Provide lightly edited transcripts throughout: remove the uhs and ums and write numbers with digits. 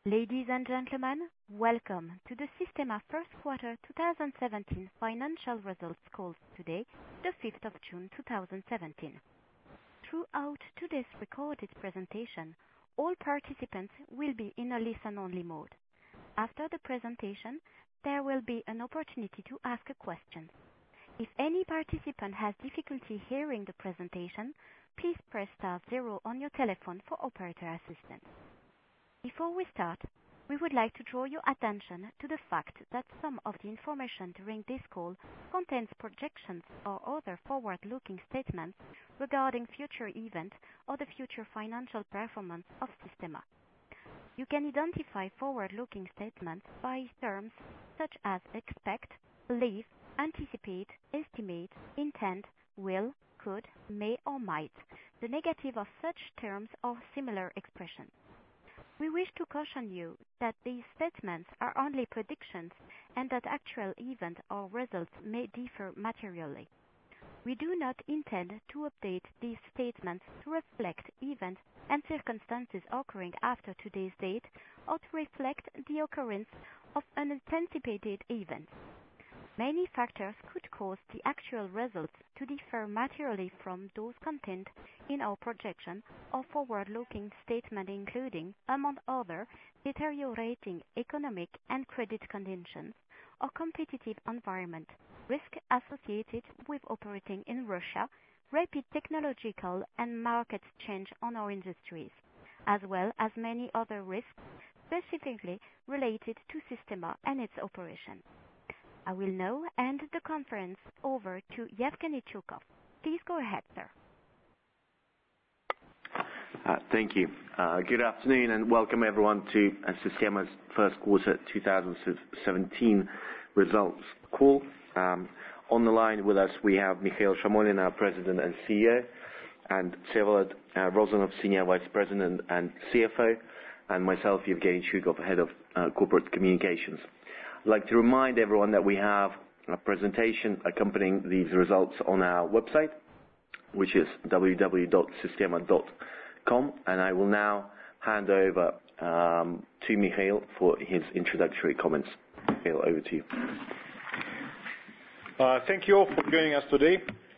Ladies and gentlemen, welcome to the Systema First Quarter 2017 Financial Results Call today, the 5th of June 2017. Throughout today's recorded presentation, all participants will be in a listen-only mode. After the presentation, there will be an opportunity to ask a question. If any participant has difficulty hearing the presentation, please press star 0 on your telephone for operator assistance. Before we start, we would like to draw your attention to the fact that some of the information during this call contains projections or other forward-looking statements regarding future events or the future financial performance of Systema. You can identify forward-looking statements by terms such as expect, believe, anticipate, estimate, intend, will, could, may or might, the negative of such terms or similar expressions. We wish to caution you that these statements are only predictions and that actual events or results may differ materially. We do not intend to update these statements to reflect events and circumstances occurring after today's date or to reflect the occurrence of unanticipated events. Many factors could cause the actual results to differ materially from those contained in our projection or forward-looking statement, including, among others, deteriorating economic and credit conditions or competitive environment, risk associated with operating in Russia, rapid technological and market change on our industries, as well as many other risks specifically related to Systema and its operation. I will now hand the conference over to Yevgeny Chukov. Please go ahead, sir. Thank you. Good afternoon and welcome everyone to Systema's first quarter 2017 results call. On the line with us we have Mikhail Shomolin, our President and CEO, and Vsevolod Rozanov, Senior Vice President and CFO, and myself, Yevgeny Chukov, Head of Corporate Communications. I'd like to remind everyone that we have a presentation accompanying these results on our website, which is www.systema.com, and I will now hand over to Mikhail for his introductory comments. Mikhail, over to you. Thank you all for joining us today.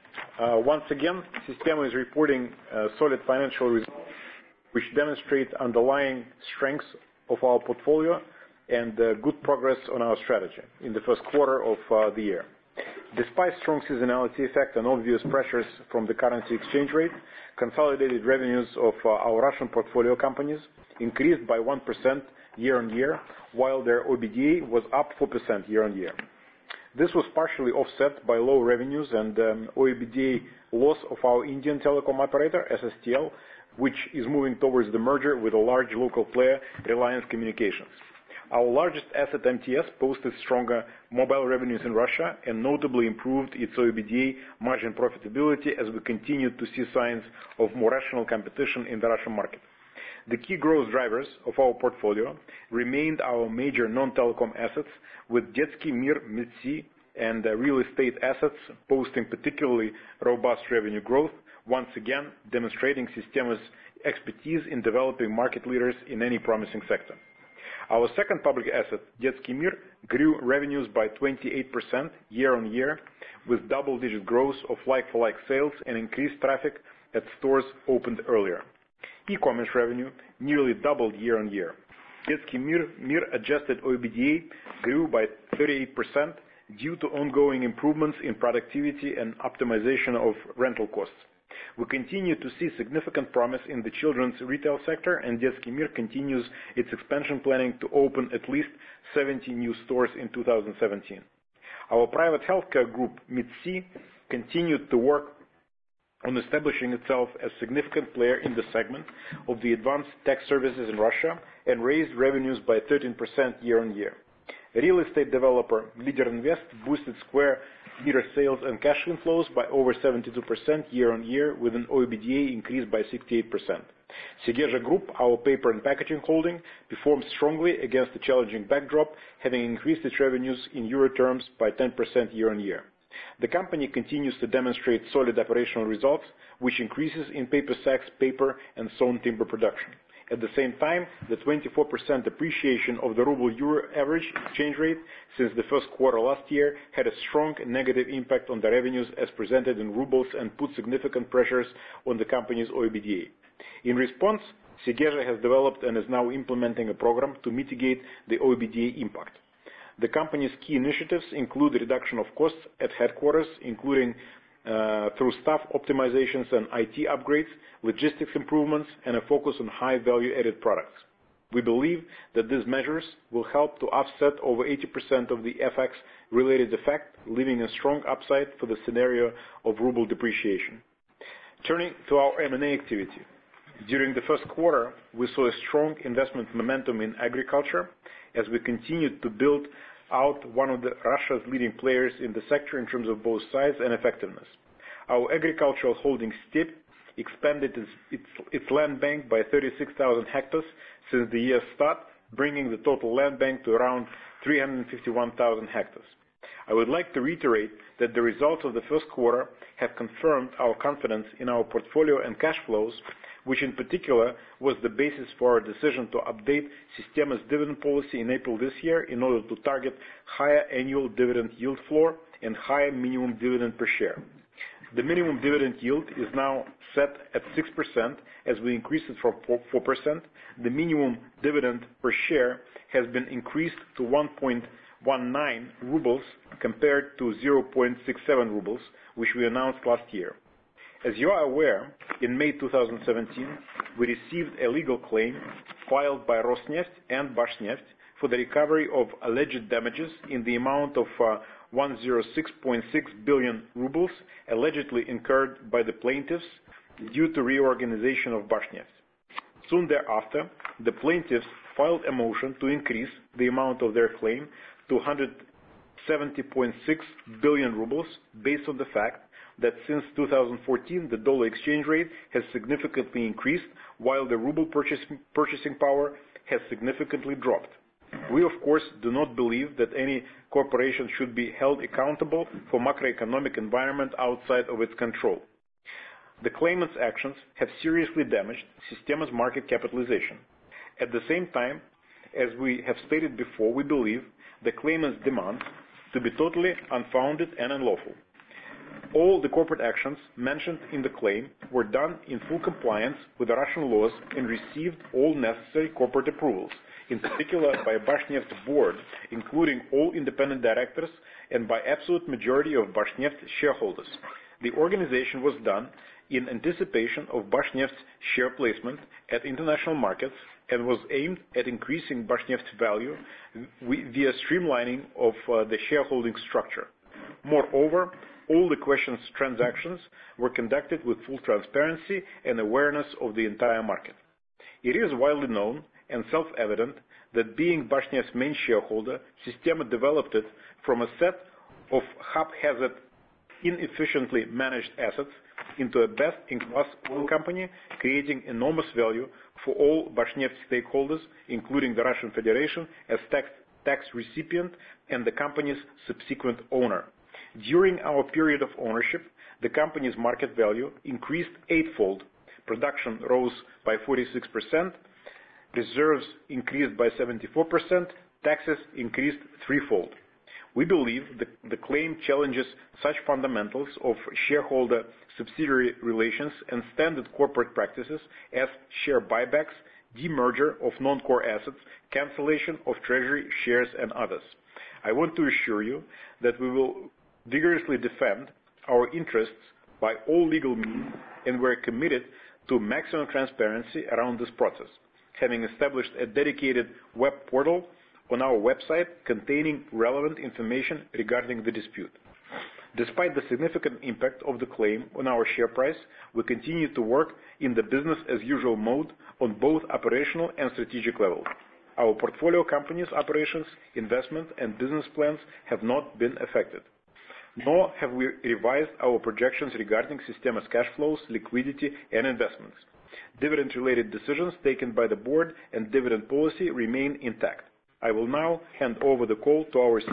Once again, Systema is reporting solid financial results which demonstrate underlying strengths of our portfolio and good progress on our strategy in the first quarter of the year. Despite strong seasonality effect and obvious pressures from the currency exchange rate, consolidated revenues of our Russian portfolio companies increased by 1% year-on-year, while their OIBDA was up 4% year-on-year. This was partially offset by low revenues and OIBDA loss of our Indian telecom operator, SSTL, which is moving towards the merger with a large local player, Reliance Communications. Our largest asset, MTS, posted stronger mobile revenues in Russia and notably improved its OIBDA margin profitability as we continued to see signs of more rational competition in the Russian market. The key growth drivers of our portfolio remained our major non-telecom assets, with Detsky Mir, MidSea, and real estate assets posting particularly robust revenue growth, once again demonstrating Systema's expertise in developing market leaders in any promising sector. Our second public asset, Detsky Mir, grew revenues by 28% year-on-year, with double-digit growth of like-for-like sales and increased traffic at stores opened earlier. E-commerce revenue nearly doubled year-on-year. Detsky Mir adjusted OIBDA grew by 38% due to ongoing improvements in productivity and optimization of rental costs. We continue to see significant promise in the children's retail sector, and Detsky Mir continues its expansion planning to open at least 70 new stores in 2017. Our private healthcare group, MidSea, continued to work on establishing itself as a significant player in the segment of the advanced tech services in Russia and raised revenues by 13% year-on-year. Real estate developer Lider Invest boosted square meter sales and cash inflows by over 72% year-on-year, with an OIBDA increase by 68%. Sigeja Group, our paper and packaging holding, performed strongly against a challenging backdrop, having increased its revenues in euro terms by 10% year-on-year. The company continues to demonstrate solid operational results, which increases in paper sacks, paper, and sawn timber production. At the same time, the 24% appreciation of the ruble-euro average exchange rate since the first quarter last year had a strong negative impact on the revenues as presented in rubles and put significant pressures on the company's OIBDA. In response, Segezha has developed and is now implementing a program to mitigate the OIBDA impact. The company's key initiatives include reduction of costs at headquarters, including through staff optimizations and IT upgrades, logistics improvements, and a focus on high value-added products. We believe that these measures will help to offset over 80% of the FX-related effect, leaving a strong upside for the scenario of ruble depreciation. Turning to our M&A activity. During the first quarter, we saw a strong investment momentum in agriculture as we continued to build out one of Russia's leading players in the sector in terms of both size and effectiveness. Our agricultural holding STEP expanded its land bank by 36,000 hectares since the year's start, bringing the total land bank to around 351,000 hectares. I would like to reiterate that the results of the first quarter have confirmed our confidence in our portfolio and cash flows, which in particular was the basis for our decision to update Sistema's dividend policy in April this year in order to target higher annual dividend yield floor and higher minimum dividend per share. The minimum dividend yield is now set at 6% as we increased it from 4%. The minimum dividend per share has been increased to 1.19 rubles compared to 0.67 rubles, which we announced last year. As you are aware, in May 2017, we received a legal claim filed by Rosneft and Bashneft for the recovery of alleged damages in the amount of 106.6 billion rubles allegedly incurred by the plaintiffs due to reorganization of Bashneft. Soon thereafter, the plaintiffs filed a motion to increase the amount of their claim to 170.6 billion rubles based on the fact that since 2014 the dollar exchange rate has significantly increased while the ruble purchasing power has significantly dropped. We of course do not believe that any corporation should be held accountable for macroeconomic environment outside of its control. The claimant's actions have seriously damaged Sistema's market capitalization. At the same time, as we have stated before, we believe the claimant's demands to be totally unfounded and unlawful. All the corporate actions mentioned in the claim were done in full compliance with the Russian laws and received all necessary corporate approvals, in particular by Bashneft board, including all independent directors and by absolute majority of Bashneft shareholders. The organization was done in anticipation of Bashneft's share placement at international markets and was aimed at increasing Bashneft's value via streamlining of the shareholding structure. Moreover, all the questions transactions were conducted with full transparency and awareness of the entire market. It is widely known and self-evident that being Bashneft's main shareholder, Sistema developed it from a set of haphazard, inefficiently managed assets into a best-in-class oil company, creating enormous value for all Bashneft stakeholders, including the Russian Federation as tax recipient and the company's subsequent owner. During our period of ownership, the company's market value increased eightfold, production rose by 46%, reserves increased by 74%, taxes increased threefold. We believe the claim challenges such fundamentals of shareholder-subsidiary relations and standard corporate practices as share buybacks, demerger of non-core assets, cancellation of treasury shares, and others. I want to assure you that we will vigorously defend our interests by all legal means, and we're committed to maximum transparency around this process, having established a dedicated web portal on our website containing relevant information regarding the dispute. Despite the significant impact of the claim on our share price, we continue to work in the business-as-usual mode on both operational and strategic levels. Our portfolio companies' operations, investment, and business plans have not been affected. Nor have we revised our projections regarding Sistema's cash flows, liquidity, and investments. Dividend-related decisions taken by the board and dividend policy remain intact. I will now hand over the call to our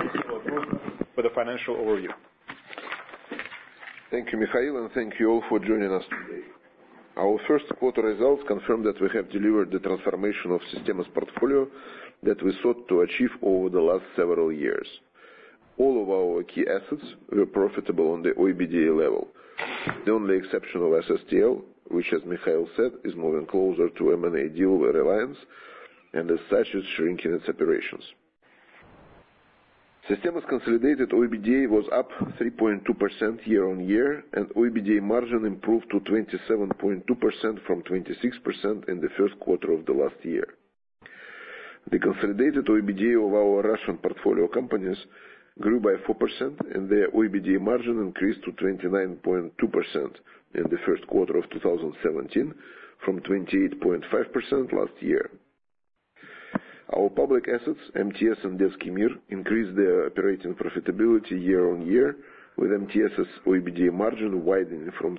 CFO for the financial overview. Thank you, Mikhail, and thank you all for joining us today. Our first quarter results confirm that we have delivered the transformation of Sistema's portfolio that we sought to achieve over the last several years. All of our key assets were profitable on the OIBDA level. The only exception of SSTL, which, as Mikhail said, is moving closer to M&A deal with Reliance, and as such is shrinking its operations. Sistema's consolidated OIBDA was up 3.2% year-on-year, and OIBDA margin improved to 27.2% from 26% in the first quarter of the last year. The consolidated OIBDA of our Russian portfolio companies grew by 4%, and their OIBDA margin increased to 29.2% in the first quarter of 2017 from 28.5% last year. Our public assets, MTS and Detsky Mir, increased their operating profitability year-on-year, with MTS's OIBDA margin widening from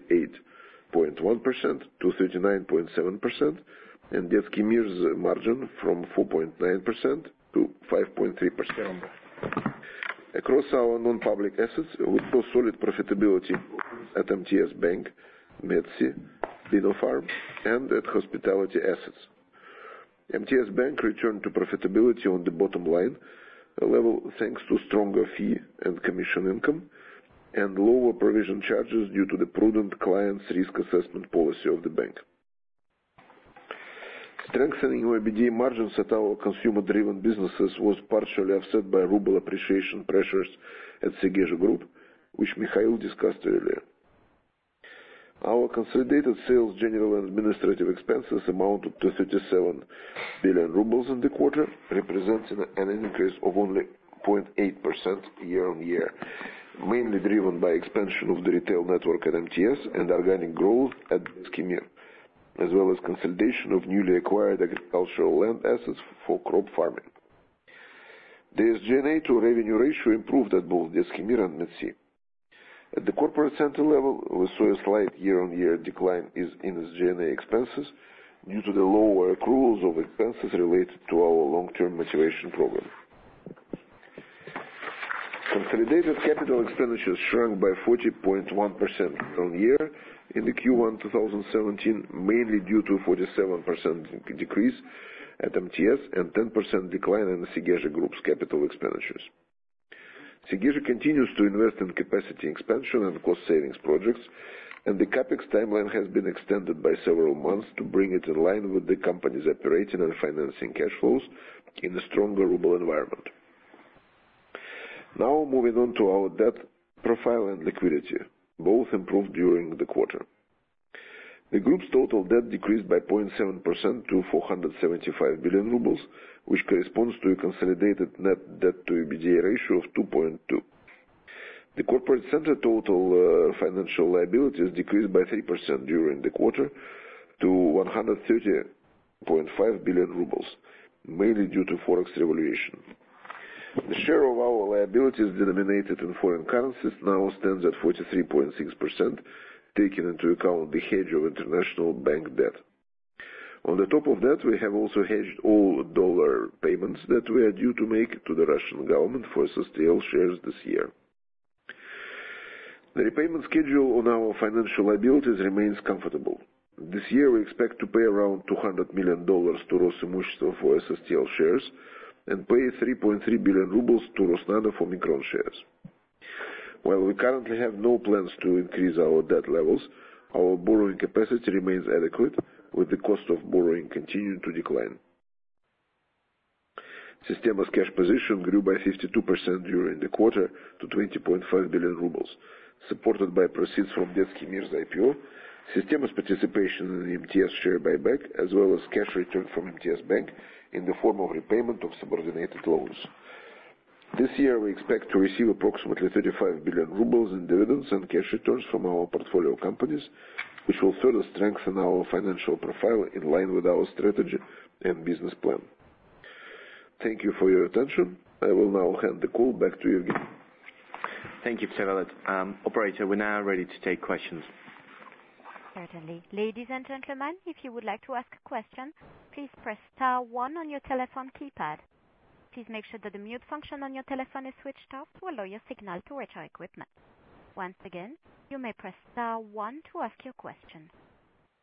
38.1% to 39.7%, and Detsky Mir's margin from 4.9% to 5.3%. Across our non-public assets, we saw solid profitability at MTS Bank, Medsi, Dinofarm, and at hospitality assets. MTS Bank returned to profitability on the bottom line level thanks to stronger fee and commission income and lower provision charges due to the prudent client's risk assessment policy of the bank. Strengthening OIBDA margins at our consumer-driven businesses was partially offset by ruble appreciation pressures at Segezha Group, which Mikhail discussed earlier. Our consolidated sales, general and administrative expenses amounted to 37 billion rubles in the quarter, representing an increase of only 0.8% year-on-year, mainly driven by expansion of the retail network at MTS and organic growth at Detsky Mir, as well as consolidation of newly acquired agricultural land assets for crop farming. The SG&A to revenue ratio improved at both Detsky Mir and Medsi. At the corporate center level, we saw a slight year-on-year decline in SG&A expenses due to the lower accruals of expenses related to our long-term motivation program. Consolidated capital expenditures shrunk by 40.1% year-on-year in the Q1 2017, mainly due to a 47% decrease at MTS and 10% decline in the Segezha Group's capital expenditures. Segezha continues to invest in capacity expansion and cost savings projects, and the CapEx timeline has been extended by several months to bring it in line with the company's operating and financing cash flows in a stronger ruble environment. Now moving on to our debt profile and liquidity. Both improved during the quarter. The group's total debt decreased by 0.7% to 475 billion rubles, which corresponds to a consolidated net debt to EBITDA ratio of 2.2. The corporate center total financial liabilities decreased by 3% during the quarter to 130.5 billion rubles, mainly due to forex revaluation. The share of our liabilities denominated in foreign currencies now stands at 43.6%, taking into account the hedge of international bank debt. On the top of that, we have also hedged all dollar payments that we are due to make to the Russian government for SSTL shares this year. The repayment schedule on our financial liabilities remains comfortable. This year we expect to pay around $200 million to Rosimущество for SSTL shares and pay 3.3 billion rubles to Rosnano for Micron shares. While we currently have no plans to increase our debt levels, our borrowing capacity remains adequate, with the cost of borrowing continuing to decline. Sistema's cash position grew by 52% during the quarter to 20.5 billion rubles, supported by proceeds from Detsky Mir's IPO, Sistema's participation in the MTS share buyback, as well as cash returned from MTS Bank in the form of repayment of subordinated loans. This year we expect to receive approximately 35 billion rubles in dividends and cash returns from our portfolio companies, which will further strengthen our financial profile in line with our strategy and business plan. Thank you for your attention. I will now hand the call back to Evgeny. Thank you, Vsevolod. Operator, we're now ready to take questions. Certainly. Ladies and gentlemen, if you would like to ask a question, please press star 1 on your telephone keypad. Please make sure that the mute function on your telephone is switched off to allow your signal to reach our equipment. Once again, you may press star 1 to ask your question.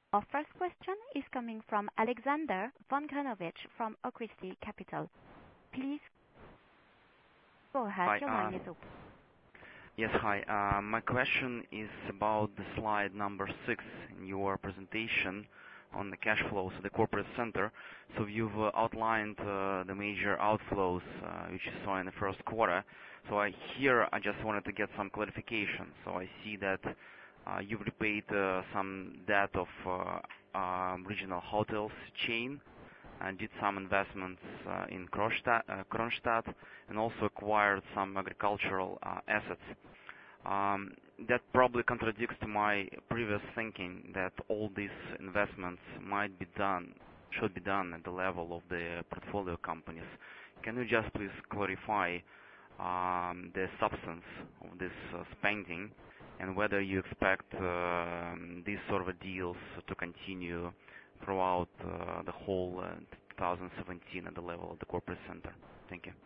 Our first question is coming from Alexander Vongranovich from Okristi Capital. Please go ahead. Hi, your line is open. Yes, hi. My question is about the slide number 6 in your presentation on the cash flows of the corporate center. So you've outlined the major outflows which you saw in the first quarter. So I just wanted to get some clarification. So I see that you've repaid some debt of regional hotels chain and did some investments in Kronstadt and also acquired some agricultural assets. That probably contradicts to my previous thinking that all these investments should be done at the level of the portfolio companies. Can you just please clarify the substance of this spending and whether you expect these sort of deals to continue throughout the whole 2017 at the level of the corporate center? Thank you.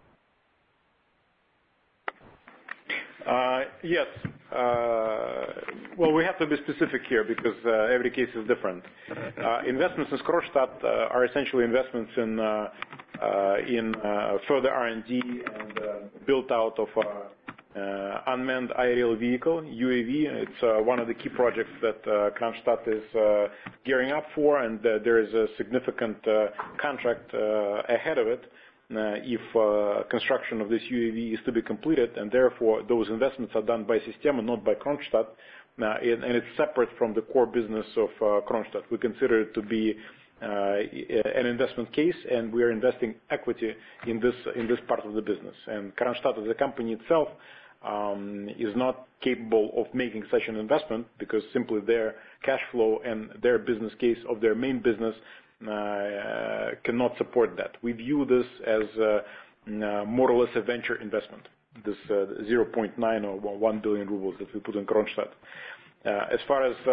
Yes. Well, we have to be specific here because every case is different. Investments in Kronstadt are essentially investments in further R&D and built out of unmanned aerial vehicle, UAV. It's one of the key projects that Kronstadt is gearing up for, and there is a significant contract ahead of it if construction of this UAV is to be completed, and therefore those investments are done by Systema, not by Kronstadt, and it's separate from the core business of Kronstadt. We consider it to be an investment case, and we are investing equity in this part of the business. And Kronstadt as a company itself is not capable of making such an investment because simply their cash flow and their business case of their main business cannot support that. We view this as more or less a venture investment, this 0.9 or 1 billion rubles that we put in Kronstadt. As far as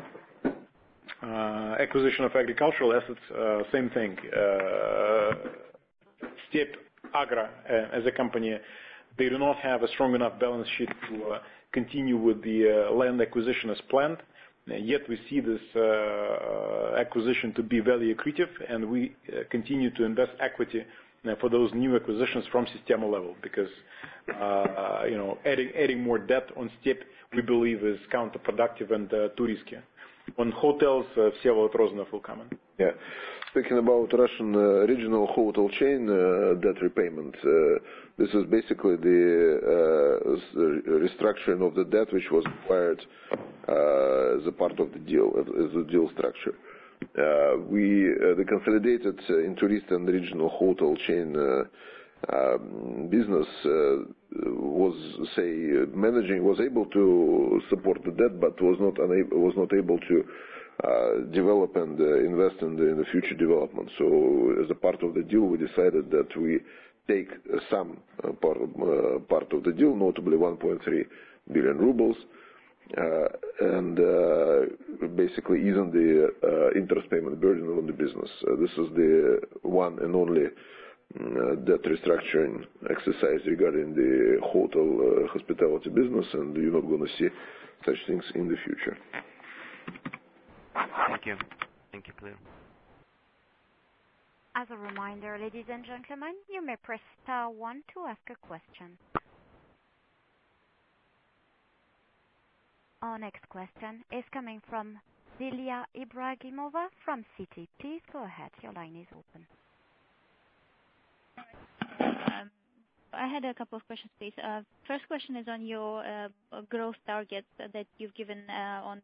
acquisition of agricultural assets, same thing. Steppe Agro as a company, they do not have a strong enough balance sheet to continue with the land acquisition as planned. Yet we see this acquisition to be value accretive, and we continue to invest equity for those new acquisitions from Systema level because adding more debt on Steppe we believe is counterproductive and too risky. On hotels, Vsevolod Rozanov will comment. Yeah. Speaking about Russian regional hotel chain debt repayment, this is basically the restructuring of the debt which was acquired as a part of the deal, as a deal structure. The consolidated Inturist and regional hotel chain business was able to support the debt, but was not able to develop and invest in the future development. So, as a part of the deal, we decided that we take some part of the deal, notably 1.3 billion rubles, and basically easing the interest payment burden on the business. This is the one and only debt restructuring exercise regarding the hotel hospitality business, and you're not going to see such things in the future. Thank you. Thank you, clear. As a reminder, ladies and gentlemen, you may press star 1 to ask a question. Our next question is coming from Zilia Ibragimova from Citi. Please go ahead. Your line is open. I had a couple of questions, please. First question is on your growth targets that you've given on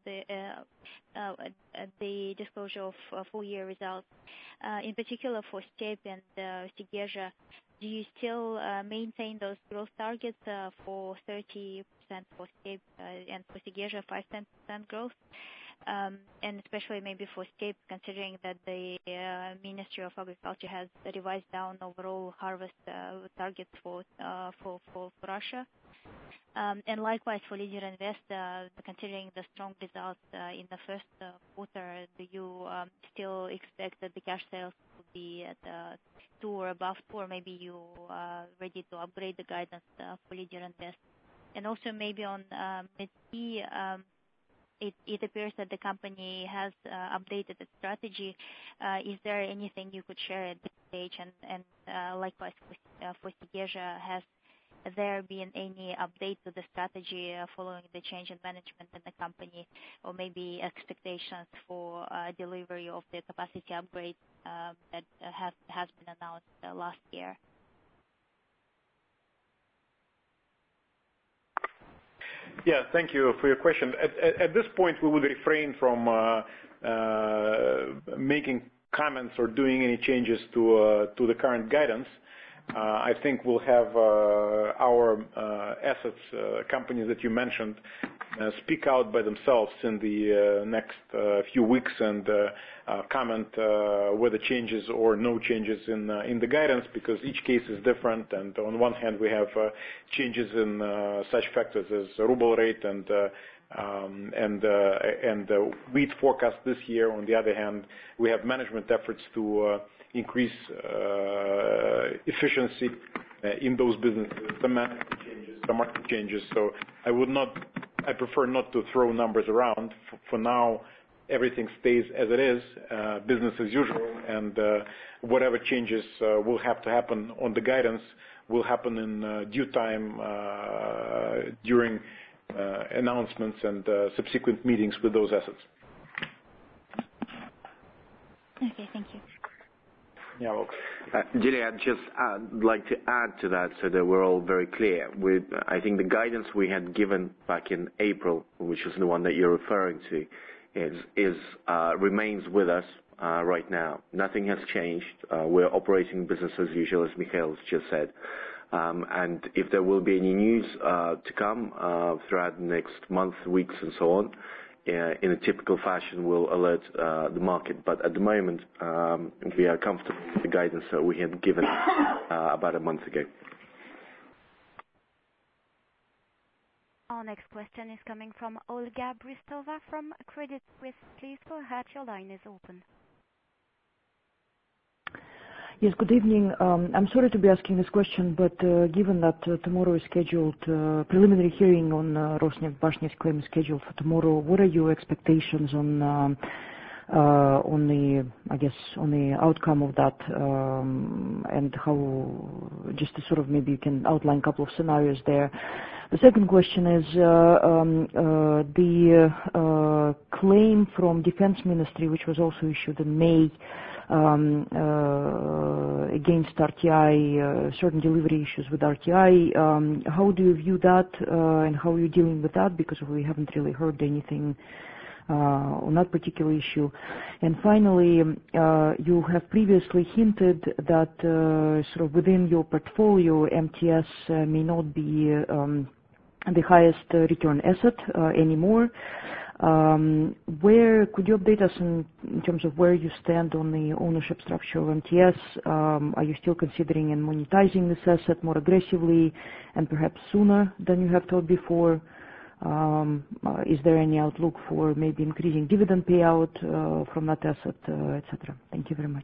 the disclosure of full-year results. In particular for Steppe and Segezha, do you still maintain those growth targets for 30% for Steppe and for Segezha 5-10% growth? And especially maybe for Steppe, considering that the Ministry of Agriculture has revised down overall harvest targets for Russia. And likewise for Leader Invest, considering the strong results in the first quarter, do you still expect that the cash sales will be at 2 or above 2, or maybe you are ready to upgrade the guidance for Leader Invest? And also maybe on MedP, it appears that the company has updated its strategy. Is there anything you could share at this stage? And likewise for Sigesia, has there been any update to the strategy following the change in management in the company, or maybe expectations for delivery of the capacity upgrade that has been announced last year? Yeah, thank you for your question. At this point, we would refrain from making comments or doing any changes to the current guidance. I think we'll have our assets, companies that you mentioned, speak out by themselves in the next few weeks and comment whether changes or no changes in the guidance, because each case is different. And on one hand, we have changes in such factors as ruble rate and wheat forecast this year. On the other hand, we have management efforts to increase efficiency in those businesses, the management changes, the market changes. So I prefer not to throw numbers around. For now, everything stays as it is, business as usual, and whatever changes will have to happen on the guidance will happen in due time during announcements and subsequent meetings with those assets. Okay, thank you. Yeah, well, Julia, I'd just like to add to that so that we're all very clear. I think the guidance we had given back in April, which is the one that you're referring to, remains with us right now. Nothing has changed. We're operating business as usual, as Mikhail just said. And if there will be any news to come throughout the next month, weeks, and so on, in a typical fashion, we'll alert the market. But at the moment, we are comfortable with the guidance that we had given about a month ago. Our next question is coming from Olga Bristova from Credit Suisse. Please go ahead. Your line is open. Yes, good evening. I'm sorry to be asking this question, but given that tomorrow is scheduled, preliminary hearing on Rosneft Bashneft claim is scheduled for tomorrow, what are your expectations on the outcome of that, and how, just to sort of maybe you can outline a couple of scenarios there. The second question is the claim from Defense Ministry, which was also issued in May, against RTI, certain delivery issues with RTI. How do you view that, and how are you dealing with that? Because we haven't really heard anything on that particular issue. And finally, you have previously hinted that sort of within your portfolio, MTS may not be the highest return asset anymore. Where could you update us in terms of where you stand on the ownership structure of MTS? Are you still considering and monetizing this asset more aggressively and perhaps sooner than you have thought before? Is there any outlook for maybe increasing dividend payout from that asset, etc.? Thank you very much.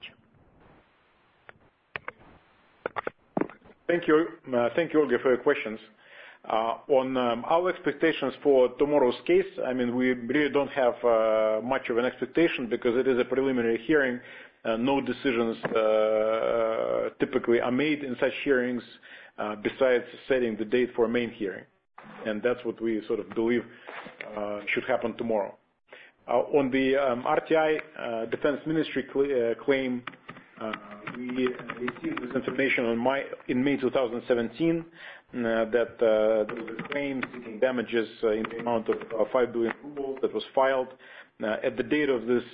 Thank you, Olga, for your questions. On our expectations for tomorrow's case, I mean, we really don't have much of an expectation because it is a preliminary hearing. No decisions typically are made in such hearings besides setting the date for a main hearing. And that's what we sort of believe should happen tomorrow. On the RTI Defense Ministry claim, we received this information in May 2017 that there was a claim seeking damages in the amount of 5 billion rubles that was filed. At the date of this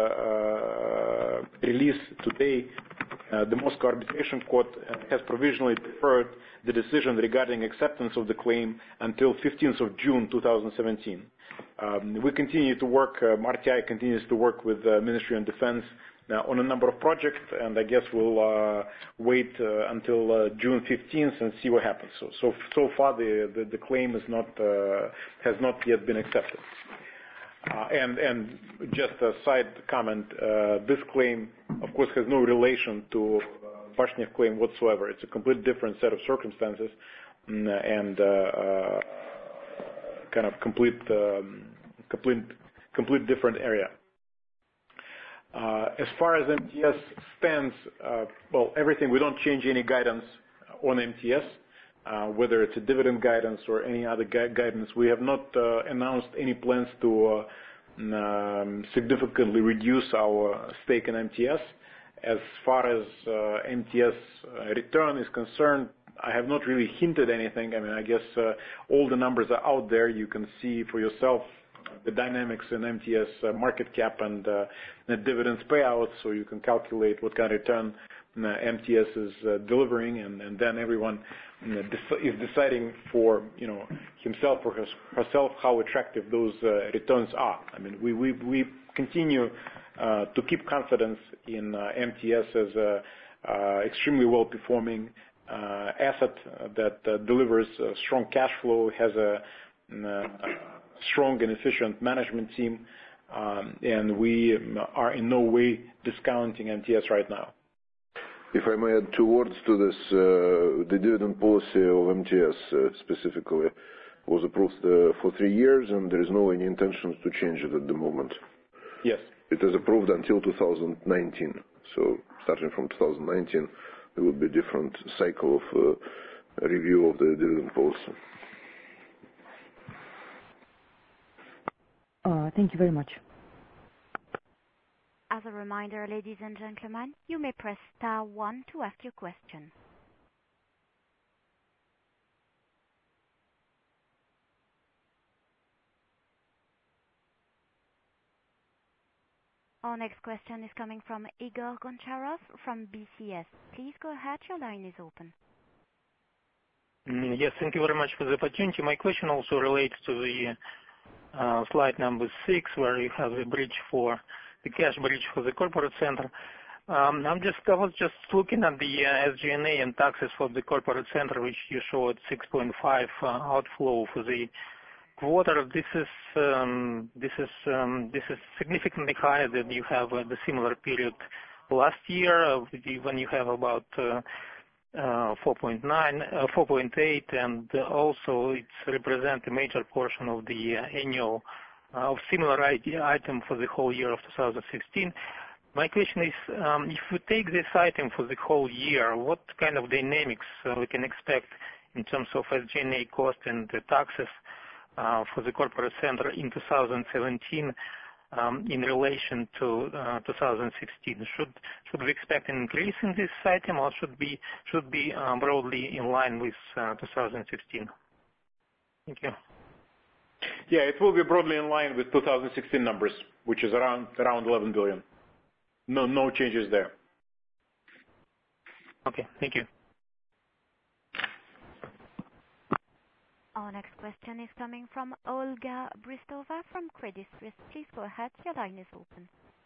release today, the Moscow Arbitration Court has provisionally deferred the decision regarding acceptance of the claim until 15th of June 2017. We continue to work, RTI continues to work with the Ministry of Defense on a number of projects, and I guess we'll wait until June 15th and see what happens. So far, the claim has not yet been accepted. And just a side comment, this claim, of course, has no relation to Bashneft claim whatsoever. It's a completely different set of circumstances and kind of complete complete different area. As far as MTS stands, well, everything, we don't change any guidance on MTS, whether it's a dividend guidance or any other guidance. We have not announced any plans to significantly reduce our stake in MTS. As far as MTS return is concerned, I have not really hinted anything. I mean, I guess all the numbers are out there. You can see for yourself the dynamics in MTS market cap and net dividends payouts, so you can calculate what kind of return MTS is delivering, and then everyone is deciding for himself or herself how attractive those returns are. I mean, we continue to keep confidence in MTS as a extremely well performing asset that delivers strong cash flow, has a strong and efficient management team, and we are in no way discounting MTS right now. If I may add 2 words to this, the dividend policy of MTS specifically was approved for 3 years, and there is no any intentions to change it at the moment. Yes. It is approved until 2019. So starting from 2019, there will be a different cycle of review of the dividend policy. Thank you very much. As a reminder, ladies and gentlemen, you may press star 1 to ask your question. Our next question is coming from Igor Goncharov from BCS. Please go ahead, your line is open. Yes, thank you very much for the opportunity. My question also relates to the slide number 6, where you have the bridge for the cash bridge for the corporate center. I was just looking at the SG&A and taxes for the corporate center, which you show at 6.5 outflow for the quarter. This is significantly higher than you have at the similar period last year, when you have about 4.8, and also it represents a major portion of the annual of similar item for the whole year of 2016. My question is, if we take this item for the whole year, what kind of dynamics we can expect in terms of SG&A cost and the taxes for the corporate center in 2017 in relation to 2016? Should we expect an increase in this item, or should be broadly in line with 2016? Thank you. Yeah, it will be broadly in line with 2016 numbers, which is around 11 billion. No changes there. Okay, thank you. Our next question is coming from Olga Bristova from Credit Suisse. Please go ahead, your line is open.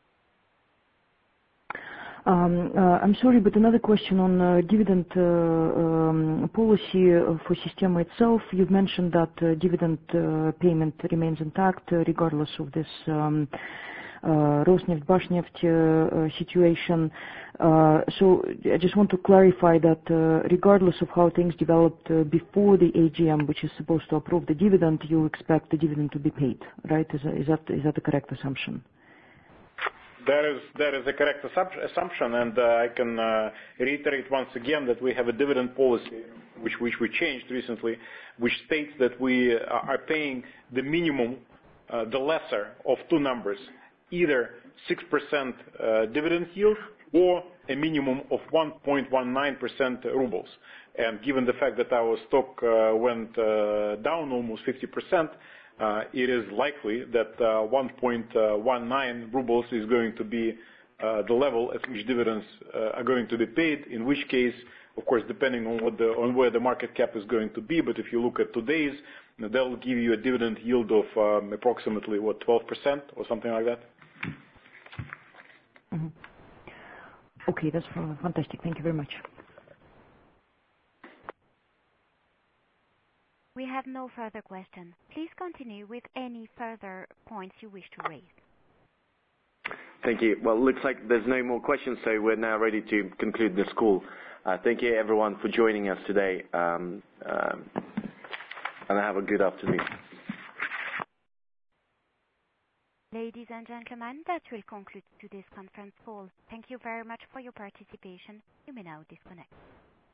I'm sorry, but another question on dividend policy for Systema itself. You've mentioned that dividend payment remains intact regardless of this Rosneft Bashneft situation. So I just want to clarify that regardless of how things developed before the AGM, which is supposed to approve the dividend, you expect the dividend to be paid, right? Is that the correct assumption? That is a correct assumption, and I can reiterate once again that we have a dividend policy which we changed recently, which states that we are paying the minimum, the lesser of 2 numbers, either 6% dividend yield or a minimum of 1.19% rubles. And given the fact that our stock went down almost 50%, it is likely that 1.19 rubles is going to be the level at which dividends are going to be paid, in which case, of course, depending on where the market cap is going to be, but if you look at today's, that will give you a dividend yield of approximately, 12% or something like that? Mm-hmm. Okay, that's fantastic. Thank you very much. We have no further questions. Please continue with any further points you wish to raise. Thank you. Well, it looks like there's no more questions, so we're now ready to conclude this call. Thank you, everyone, for joining us today, and have a good afternoon. Ladies and gentlemen, that will conclude today's conference call. Thank you very much for your participation. You may now disconnect.